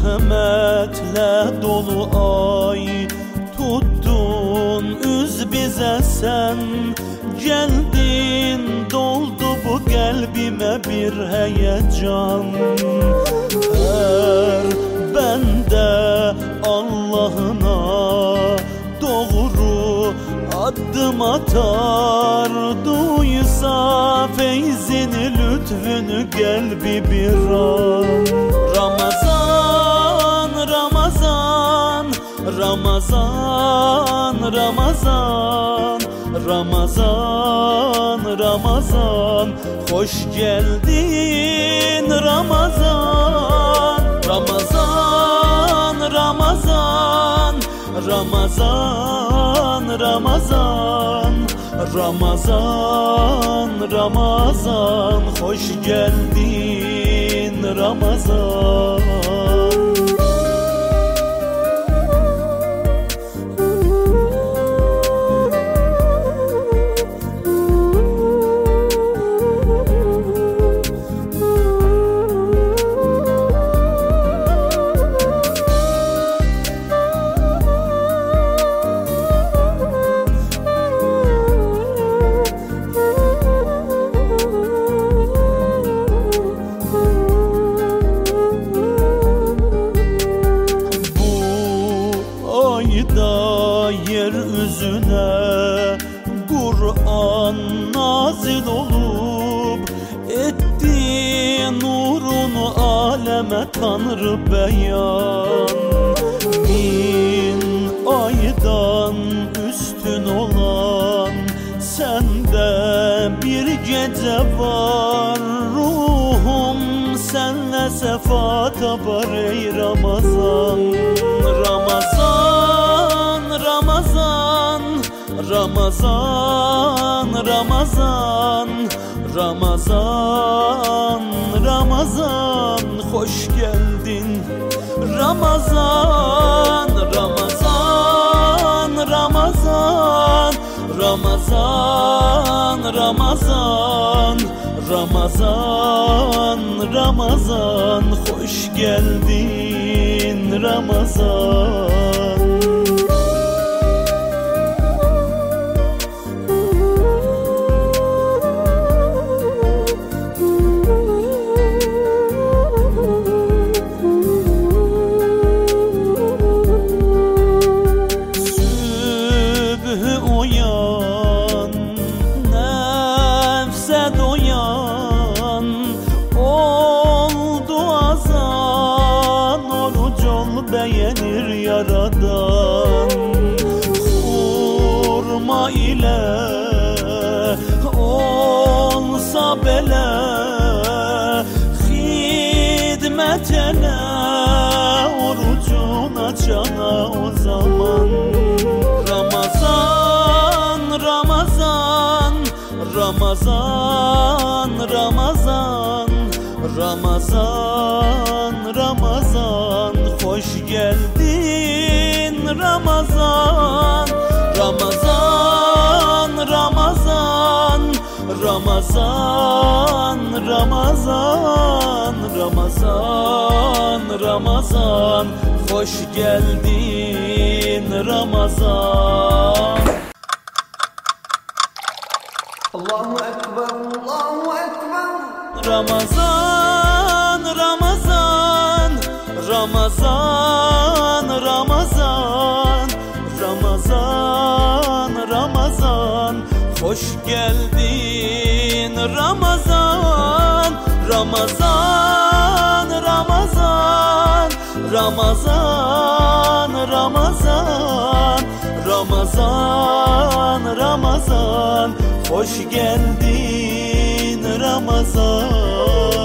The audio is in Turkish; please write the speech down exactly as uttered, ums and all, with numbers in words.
Merhametle dolu ay tuttun üz bize sen. Geldin doldu bu kalbime bir heyecan. Her bende Allah'ına doğru adım atar. Duysa feyzini lütfünü kalbi bir an. Ramazan, Ramazan, Ramazan, Ramazan, Ramazan, Ramazan, hoş geldin Ramazan. Ramazan, Ramazan, Ramazan, Ramazan, Ramazan, Ramazan, hoş geldin Ramazan. Yeryüzüne Kur'an nazil olup etti nurunu aleme Tanrı beyan. Bin aydan üstün olan sende bir gece var. Ruhum senle sefa tapar ey Ramazan. Ramazan, Ramazan, Ramazan, Ramazan, Ramazan, Ramazan, hoş geldin Ramazan. Ramazan, Ramazan, Ramazan, Ramazan, Ramazan, Ramazan, hoş geldin Ramazan. Beğenir yaradan hurma ile olsa bele hidmet ele orucun açana o zaman. Ramazan, Ramazan, Ramazan, Ramazan, Ramazan, Ramazan, hoş geldin Ramazan. Ramazan, Ramazan, Ramazan, Ramazan, Ramazan, Ramazan, hoş geldin Ramazan. Allahu Ekber, Allahu Ekber. Ramazan, Ramazan, Ramazan, Ramazan, Ramazan, Ramazan, hoş geldin Ramazan. Ramazan, Ramazan, Ramazan, Ramazan, Ramazan, Ramazan, hoş geldin Ramazan.